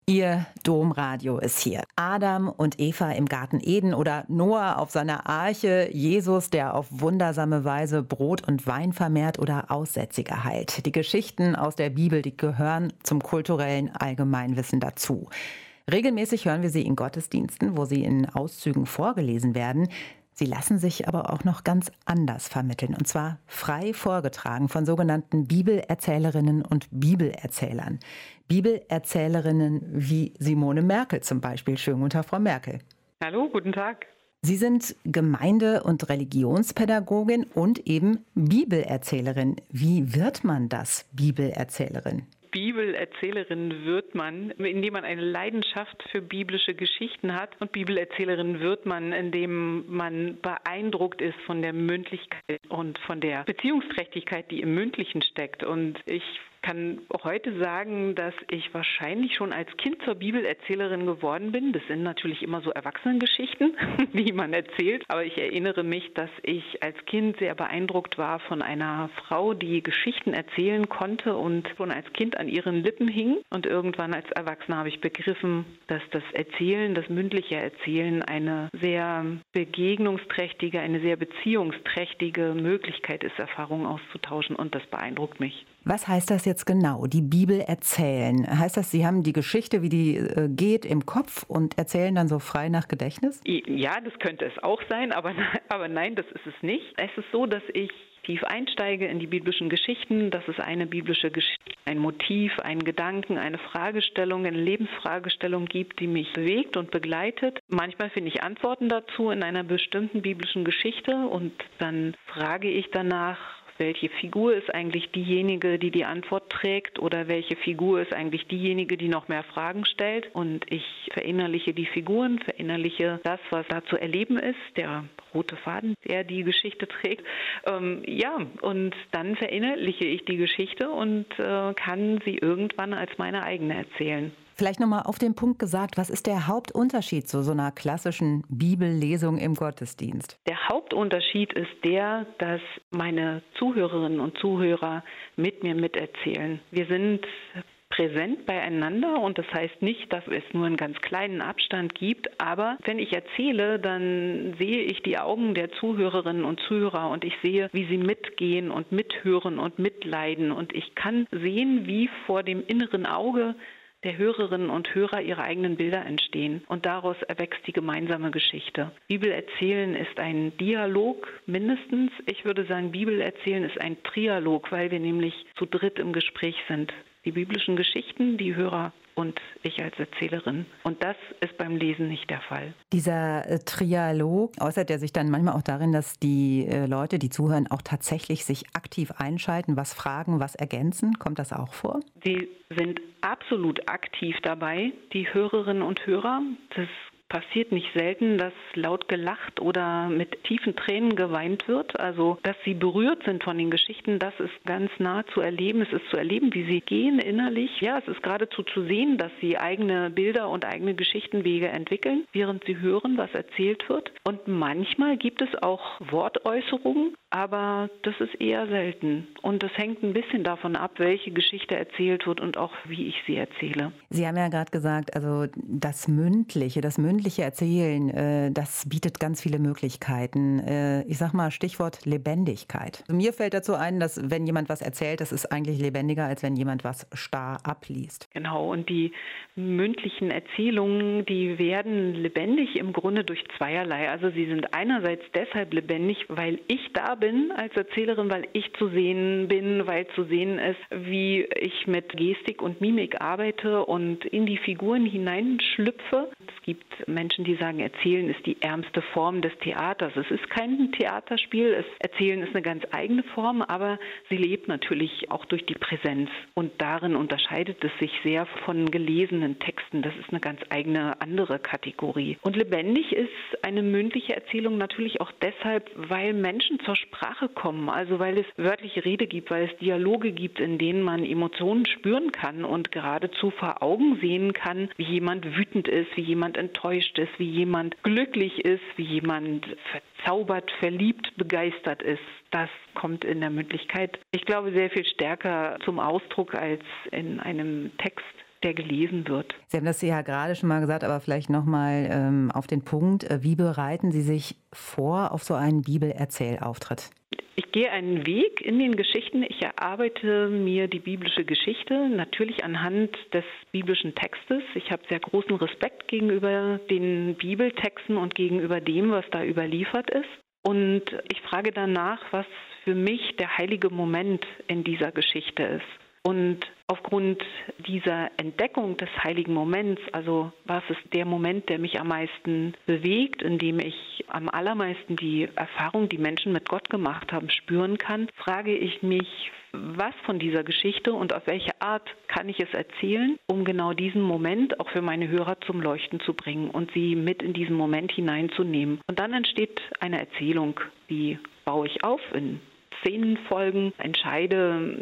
Ihr Domradio ist hier. Adam und Eva im Garten Eden oder Noah auf seiner Arche, Jesus, der auf wundersame Weise Brot und Wein vermehrt oder Aussätzige heilt. Die Geschichten aus der Bibel, die gehören zum kulturellen Allgemeinwissen dazu. Regelmäßig hören wir sie in Gottesdiensten, wo sie in Auszügen vorgelesen werden. Sie lassen sich aber auch noch ganz anders vermitteln, und zwar frei vorgetragen von sogenannten Bibelerzählerinnen und Bibelerzählern. Bibelerzählerinnen wie Simone Merkel zum Beispiel. Schönen guten Tag, Frau Merkel. Hallo, guten Tag. Sie sind Gemeinde- und Religionspädagogin und eben Bibelerzählerin. Wie wird man das, Bibelerzählerin? Bibelerzählerin wird man, indem man eine Leidenschaft für biblische Geschichten hat. Und Bibelerzählerin wird man, indem man beeindruckt ist von der Mündlichkeit und von der Beziehungsträchtigkeit, die im Mündlichen steckt. Und ich kann heute sagen, dass ich wahrscheinlich schon als Kind zur Bibelerzählerin geworden bin. Das sind natürlich immer so Erwachsenengeschichten, die man erzählt. Aber ich erinnere mich, dass ich als Kind sehr beeindruckt war von einer Frau, die Geschichten erzählen konnte und schon als Kind an ihren Lippen hing. Und irgendwann als Erwachsener habe ich begriffen, dass das Erzählen, das mündliche Erzählen eine sehr begegnungsträchtige, eine sehr beziehungsträchtige Möglichkeit ist, Erfahrungen auszutauschen. Und das beeindruckt mich. Was heißt das jetzt genau, die Bibel erzählen? Heißt das, Sie haben die Geschichte, wie die geht, im Kopf und erzählen dann so frei nach Gedächtnis? Ja, das könnte es auch sein, aber nein, das ist es nicht. Es ist so, dass ich tief einsteige in die biblischen Geschichten, dass es eine biblische Geschichte, ein Motiv, einen Gedanken, eine Fragestellung, eine Lebensfragestellung gibt, die mich bewegt und begleitet. Manchmal finde ich Antworten dazu in einer bestimmten biblischen Geschichte und dann frage ich danach, welche Figur ist eigentlich diejenige, die die Antwort trägt, oder welche Figur ist eigentlich diejenige, die noch mehr Fragen stellt. Und ich verinnerliche die Figuren, verinnerliche das, was da zu erleben ist, der rote Faden, der die Geschichte trägt. Und dann verinnerliche ich die Geschichte und kann sie irgendwann als meine eigene erzählen. Vielleicht nochmal auf den Punkt gesagt, was ist der Hauptunterschied zu so einer klassischen Bibellesung im Gottesdienst? Der Hauptunterschied ist der, dass meine Zuhörerinnen und Zuhörer mit mir miterzählen. Wir sind präsent beieinander und das heißt nicht, dass es nur einen ganz kleinen Abstand gibt, aber wenn ich erzähle, dann sehe ich die Augen der Zuhörerinnen und Zuhörer und ich sehe, wie sie mitgehen und mithören und mitleiden und ich kann sehen, wie vor dem inneren Auge der Hörerinnen und Hörer ihre eigenen Bilder entstehen. Und daraus erwächst die gemeinsame Geschichte. Bibelerzählen ist ein Dialog mindestens. Ich würde sagen, Bibelerzählen ist ein Trialog, weil wir nämlich zu dritt im Gespräch sind. Die biblischen Geschichten, die Hörer und ich als Erzählerin. Und das ist beim Lesen nicht der Fall. Dieser Trialog äußert er sich dann manchmal auch darin, dass die Leute, die zuhören, auch tatsächlich sich aktiv einschalten, was fragen, was ergänzen? Kommt das auch vor? Sie sind absolut aktiv dabei, die Hörerinnen und Hörer. Das passiert nicht selten, dass laut gelacht oder mit tiefen Tränen geweint wird. Also, dass sie berührt sind von den Geschichten, das ist ganz nah zu erleben. Es ist zu erleben, wie sie gehen innerlich. Ja, es ist geradezu zu sehen, dass sie eigene Bilder und eigene Geschichtenwege entwickeln, während sie hören, was erzählt wird. Und manchmal gibt es auch Wortäußerungen, aber das ist eher selten. Und das hängt ein bisschen davon ab, welche Geschichte erzählt wird und auch, wie ich sie erzähle. Sie haben ja gerade gesagt, also das mündliche Erzählen, das bietet ganz viele Möglichkeiten. Ich sag mal Stichwort Lebendigkeit. Also mir fällt dazu ein, dass wenn jemand was erzählt, das ist eigentlich lebendiger, als wenn jemand was starr abliest. Genau, und die mündlichen Erzählungen, die werden lebendig im Grunde durch zweierlei. Also sie sind einerseits deshalb lebendig, weil ich da bin als Erzählerin, weil ich zu sehen bin, weil zu sehen ist, wie ich mit Gestik und Mimik arbeite und in die Figuren hineinschlüpfe. Es gibt Menschen, die sagen, Erzählen ist die ärmste Form des Theaters. Es ist kein Theaterspiel, Erzählen ist eine ganz eigene Form, aber sie lebt natürlich auch durch die Präsenz. Und darin unterscheidet es sich sehr von gelesenen Texten. Das ist eine ganz eigene andere Kategorie. Und lebendig ist eine mündliche Erzählung natürlich auch deshalb, weil Menschen zur Sprache kommen, also weil es wörtliche Rede gibt, weil es Dialoge gibt, in denen man Emotionen spüren kann und geradezu vor Augen sehen kann, wie jemand wütend ist, wie jemand enttäuscht ist, wie jemand glücklich ist, wie jemand verzaubert, verliebt, begeistert ist. Das kommt in der Mündlichkeit, ich glaube, sehr viel stärker zum Ausdruck als in einem Text. der gelesen wird. Sie haben das ja gerade schon mal gesagt, aber vielleicht nochmal auf den Punkt. Wie bereiten Sie sich vor auf so einen Bibelerzählauftritt? Ich gehe einen Weg in den Geschichten. Ich erarbeite mir die biblische Geschichte natürlich anhand des biblischen Textes. Ich habe sehr großen Respekt gegenüber den Bibeltexten und gegenüber dem, was da überliefert ist. Und ich frage danach, was für mich der heilige Moment in dieser Geschichte ist. Und aufgrund dieser Entdeckung des heiligen Moments, also was ist der Moment, der mich am meisten bewegt, in dem ich am allermeisten die Erfahrung, die Menschen mit Gott gemacht haben, spüren kann, frage ich mich, was von dieser Geschichte und auf welche Art kann ich es erzählen, um genau diesen Moment auch für meine Hörer zum Leuchten zu bringen und sie mit in diesen Moment hineinzunehmen. Und dann entsteht eine Erzählung, die baue ich auf in Szenenfolgen, entscheide,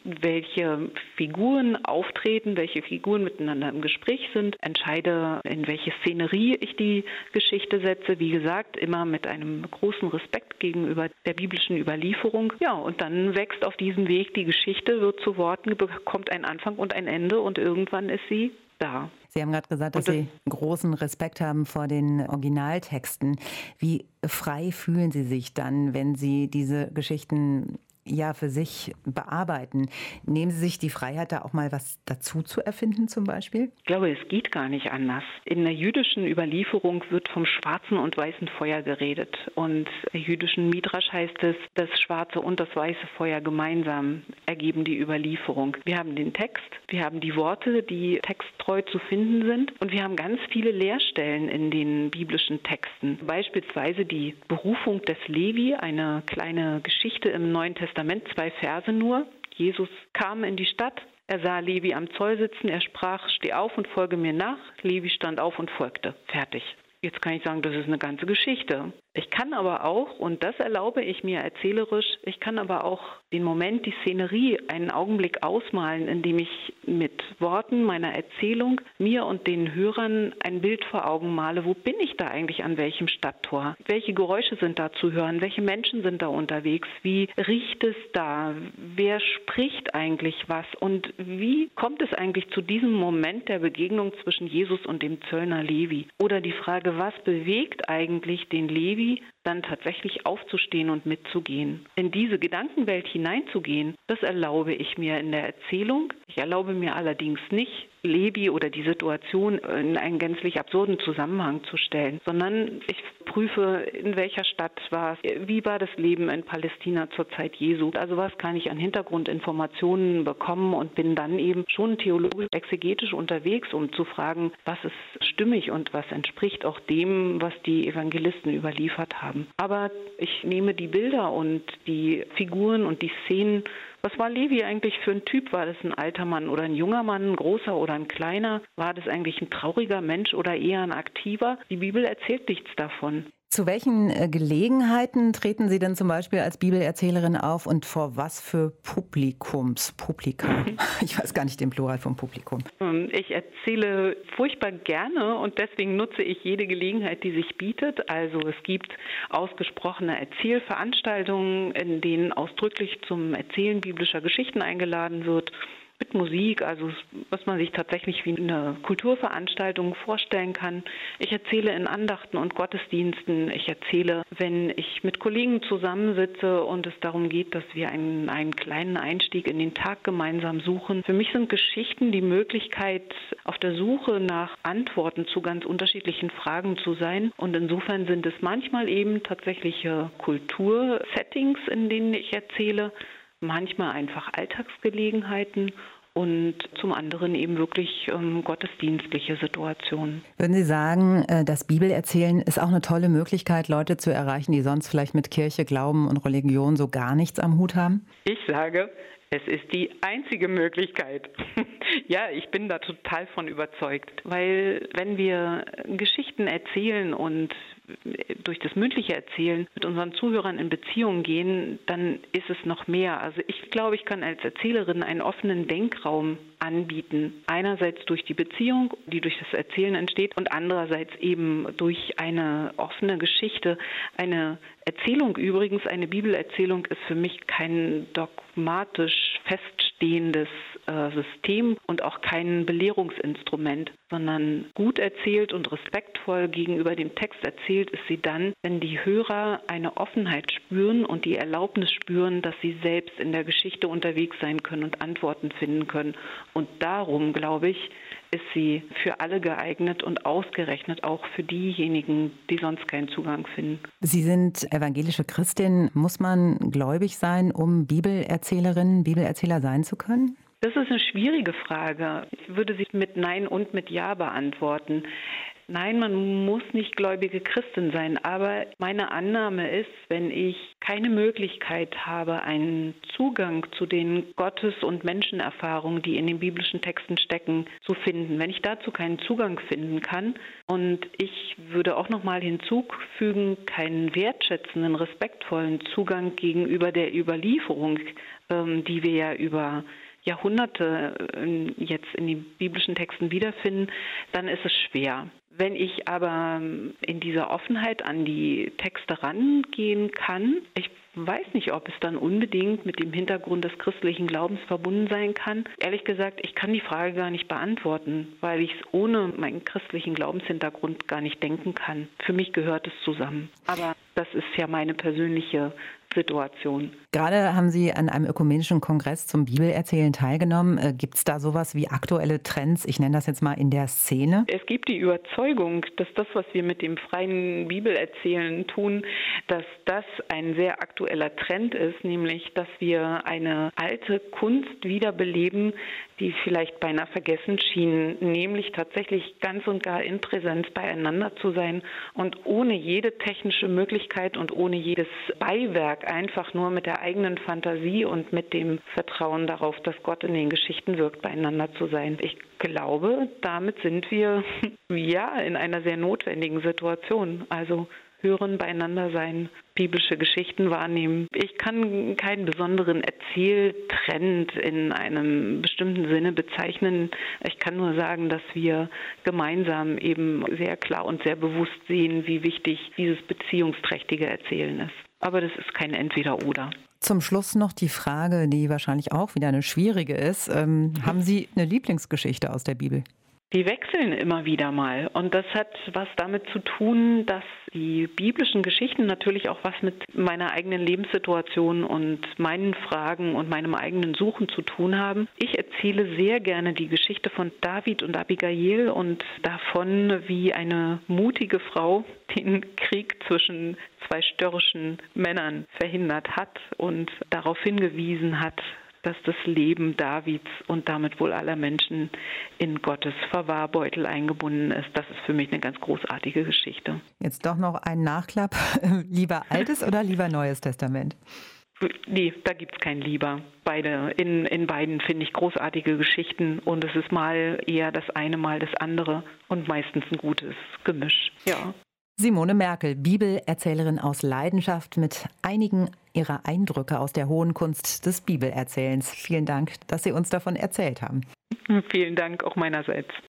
welche Figuren auftreten, welche Figuren miteinander im Gespräch sind, entscheide, in welche Szenerie ich die Geschichte setze. Wie gesagt, immer mit einem großen Respekt gegenüber der biblischen Überlieferung. Ja, und dann wächst auf diesem Weg die Geschichte, wird zu Worten, bekommt einen Anfang und ein Ende und irgendwann ist sie da. Sie haben gerade gesagt, dass Sie großen Respekt haben vor den Originaltexten. Wie frei fühlen Sie sich dann, wenn Sie diese Geschichten für sich bearbeiten? Nehmen Sie sich die Freiheit, da auch mal was dazu zu erfinden zum Beispiel? Ich glaube, es geht gar nicht anders. In der jüdischen Überlieferung wird vom schwarzen und weißen Feuer geredet. Und im jüdischen Midrasch heißt es, das schwarze und das weiße Feuer gemeinsam ergeben die Überlieferung. Wir haben den Text, wir haben die Worte, die texttreu zu finden sind. Und wir haben ganz viele Leerstellen in den biblischen Texten. Beispielsweise die Berufung des Levi, eine kleine Geschichte im Neuen Testament, 2 Verse nur. Jesus kam in die Stadt, er sah Levi am Zoll sitzen, er sprach, steh auf und folge mir nach. Levi stand auf und folgte. Fertig. Jetzt kann ich sagen, das ist eine ganze Geschichte. Ich kann aber auch, und das erlaube ich mir erzählerisch, ich kann aber auch den Moment, die Szenerie, einen Augenblick ausmalen, indem ich mit Worten meiner Erzählung mir und den Hörern ein Bild vor Augen male. Wo bin ich da eigentlich an welchem Stadttor? Welche Geräusche sind da zu hören? Welche Menschen sind da unterwegs? Wie riecht es da? Wer spricht eigentlich was? Und wie kommt es eigentlich zu diesem Moment der Begegnung zwischen Jesus und dem Zöllner Levi? Oder die Frage, was bewegt eigentlich den Levi, dann tatsächlich aufzustehen und mitzugehen. In diese Gedankenwelt hineinzugehen, das erlaube ich mir in der Erzählung. Ich erlaube mir allerdings nicht, Levi oder die Situation in einen gänzlich absurden Zusammenhang zu stellen, sondern ich prüfe, in welcher Stadt war es, wie war das Leben in Palästina zur Zeit Jesu. Also was kann ich an Hintergrundinformationen bekommen und bin dann eben schon theologisch-exegetisch unterwegs, um zu fragen, was ist stimmig und was entspricht auch dem, was die Evangelisten überliefert haben. Aber ich nehme die Bilder und die Figuren und die Szenen. Was war Levi eigentlich für ein Typ? War das ein alter Mann oder ein junger Mann, ein großer oder ein kleiner? War das eigentlich ein trauriger Mensch oder eher ein aktiver? Die Bibel erzählt nichts davon. Zu welchen Gelegenheiten treten Sie denn zum Beispiel als Bibelerzählerin auf und vor was für Publika? Ich weiß gar nicht den Plural vom Publikum. Ich erzähle furchtbar gerne und deswegen nutze ich jede Gelegenheit, die sich bietet. Also es gibt ausgesprochene Erzählveranstaltungen, in denen ausdrücklich zum Erzählen biblischer Geschichten eingeladen wird. Mit Musik, also was man sich tatsächlich wie eine Kulturveranstaltung vorstellen kann. Ich erzähle in Andachten und Gottesdiensten. Ich erzähle, wenn ich mit Kollegen zusammensitze und es darum geht, dass wir einen kleinen Einstieg in den Tag gemeinsam suchen. Für mich sind Geschichten die Möglichkeit, auf der Suche nach Antworten zu ganz unterschiedlichen Fragen zu sein. Und insofern sind es manchmal eben tatsächliche Kultursettings, in denen ich erzähle, manchmal einfach Alltagsgelegenheiten und zum anderen eben wirklich gottesdienstliche Situationen. Würden Sie sagen, das Bibelerzählen ist auch eine tolle Möglichkeit, Leute zu erreichen, die sonst vielleicht mit Kirche, Glauben und Religion so gar nichts am Hut haben? Ich sage, es ist die einzige Möglichkeit. Ja, ich bin da total von überzeugt, weil wenn wir Geschichten erzählen und durch das mündliche Erzählen mit unseren Zuhörern in Beziehung gehen, dann ist es noch mehr. Also ich glaube, ich kann als Erzählerin einen offenen Denkraum anbieten. Einerseits durch die Beziehung, die durch das Erzählen entsteht und andererseits eben durch eine offene Geschichte. Eine Erzählung übrigens, eine Bibelerzählung ist für mich kein dogmatisch feststehendes bestehendes System und auch kein Belehrungsinstrument, sondern gut erzählt und respektvoll gegenüber dem Text erzählt ist sie dann, wenn die Hörer eine Offenheit spüren und die Erlaubnis spüren, dass sie selbst in der Geschichte unterwegs sein können und Antworten finden können. Und darum, glaube ich, ist sie für alle geeignet und ausgerechnet auch für diejenigen, die sonst keinen Zugang finden. Sie sind evangelische Christin. Muss man gläubig sein, um Bibelerzählerin, Bibelerzähler sein zu können? Das ist eine schwierige Frage. Ich würde sie mit Nein und mit Ja beantworten. Nein, man muss nicht gläubige Christin sein, aber meine Annahme ist, wenn ich keine Möglichkeit habe, einen Zugang zu den Gottes- und Menschenerfahrungen, die in den biblischen Texten stecken, zu finden, wenn ich dazu keinen Zugang finden kann und ich würde auch noch mal hinzufügen, keinen wertschätzenden, respektvollen Zugang gegenüber der Überlieferung, die wir ja über Jahrhunderte jetzt in den biblischen Texten wiederfinden, dann ist es schwer. Wenn ich aber in dieser Offenheit an die Texte rangehen kann, ich weiß nicht, ob es dann unbedingt mit dem Hintergrund des christlichen Glaubens verbunden sein kann. Ehrlich gesagt, ich kann die Frage gar nicht beantworten, weil ich es ohne meinen christlichen Glaubenshintergrund gar nicht denken kann. Für mich gehört es zusammen. Aber das ist ja meine persönliche Situation. Gerade haben Sie an einem ökumenischen Kongress zum Bibelerzählen teilgenommen. Gibt es da sowas wie aktuelle Trends? Ich nenne das jetzt mal in der Szene. Es gibt die Überzeugung, dass das, was wir mit dem freien Bibelerzählen tun, dass das ein sehr aktueller Trend ist, nämlich, dass wir eine alte Kunst wiederbeleben, die vielleicht beinahe vergessen schien, nämlich tatsächlich ganz und gar in Präsenz beieinander zu sein und ohne jede technische Möglichkeit und ohne jedes Beiwerk einfach nur mit der eigenen Fantasie und mit dem Vertrauen darauf, dass Gott in den Geschichten wirkt, beieinander zu sein. Ich glaube, damit sind wir ja in einer sehr notwendigen Situation. Also hören, beieinander sein, biblische Geschichten wahrnehmen. Ich kann keinen besonderen Erzähltrend in einem bestimmten Sinne bezeichnen. Ich kann nur sagen, dass wir gemeinsam eben sehr klar und sehr bewusst sehen, wie wichtig dieses beziehungsträchtige Erzählen ist. Aber das ist kein Entweder-Oder. Zum Schluss noch die Frage, die wahrscheinlich auch wieder eine schwierige ist. Haben Sie eine Lieblingsgeschichte aus der Bibel? Die wechseln immer wieder mal und das hat was damit zu tun, dass die biblischen Geschichten natürlich auch was mit meiner eigenen Lebenssituation und meinen Fragen und meinem eigenen Suchen zu tun haben. Ich erzähle sehr gerne die Geschichte von David und Abigail und davon, wie eine mutige Frau den Krieg zwischen zwei störrischen Männern verhindert hat und darauf hingewiesen hat, dass das Leben Davids und damit wohl aller Menschen in Gottes Verwahrbeutel eingebunden ist. Das ist für mich eine ganz großartige Geschichte. Jetzt doch noch ein Nachklapp. Lieber Altes oder lieber Neues Testament? Nee, da gibt es kein Lieber. In beiden finde ich großartige Geschichten und es ist mal eher das eine, mal das andere und meistens ein gutes Gemisch. Ja. Simone Merkel, Bibelerzählerin aus Leidenschaft mit einigen ihrer Eindrücke aus der hohen Kunst des Bibelerzählens. Vielen Dank, dass Sie uns davon erzählt haben. Vielen Dank auch meinerseits.